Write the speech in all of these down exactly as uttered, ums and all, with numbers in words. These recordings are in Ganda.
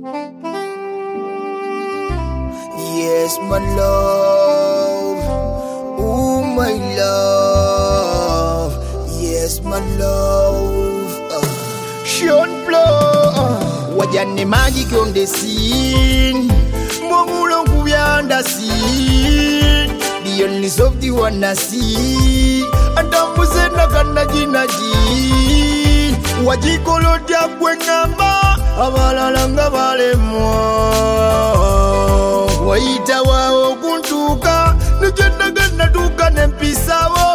Yes, my love. Oh, my love. Yes, my love. Uh. Sean Blow. Wajane magic on the scene. Momulo kubyanda scene. The only of the one I see. Adambuze nakanaji naji. Wajikolo dia kwengamba. Abalalanga balemwa. Waita wao kuntuka. Nujendaga natuka nempisawo.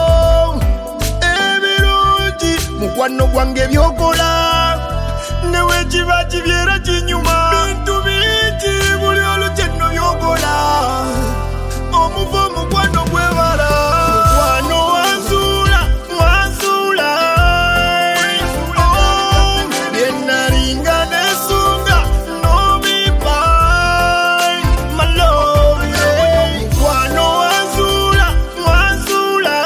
Ebiruji mukwano gwange byokola. Newe chiba chibyera chinyuma. Bintu bingi buli olugendo byokola. Omuvo mukwano gwebala. Mukwano wanzula, wanzula. Oh, byenalinga nesunga, no bipa. My love, yeah. Mukwano wanzula, wanzula.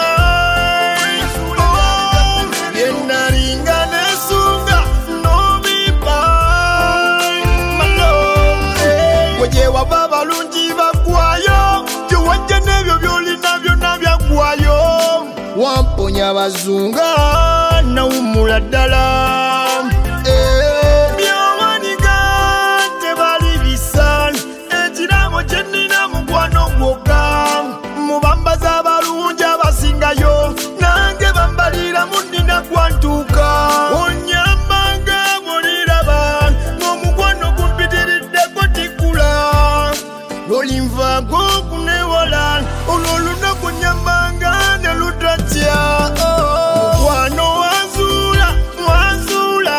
Oh, byenalinga nesunga, no bipa. My love, yeah. Waje wababa lungi bakwayo. Wajja nebyo byolina byonna byagwayo. Wamponya bazunga nawumula ddala. Byowanika tebali bisa. Ekiraamo kye nnina mukwano gwokka. Mubambaza abalungi abasingayo. Nange bambaliramu nnina gwantuuka. Onyambanga bw'oliraba ng'omukwano gumpitiriddeko tikkula. Lolinvaako kunewala olw'olunaku nyambanga ne lutatya. Mukwano wanzula, wanzula.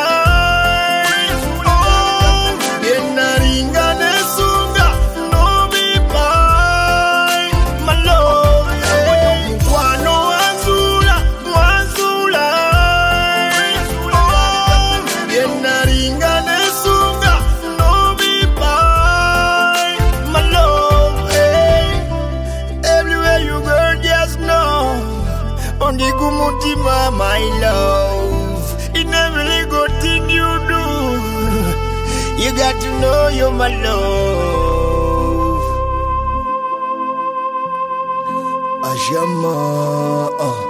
Oh, byenalinga nesunga n'obipa. My love, yeah. Mukwano wanzula, wanzula. Oh, byenalinga nesunga n'obipa. My love, yeah. Everywhere you go, just know. Ondi kumutima, my love. In every good thing you do, you got to know you're my love. Ajama. Uh.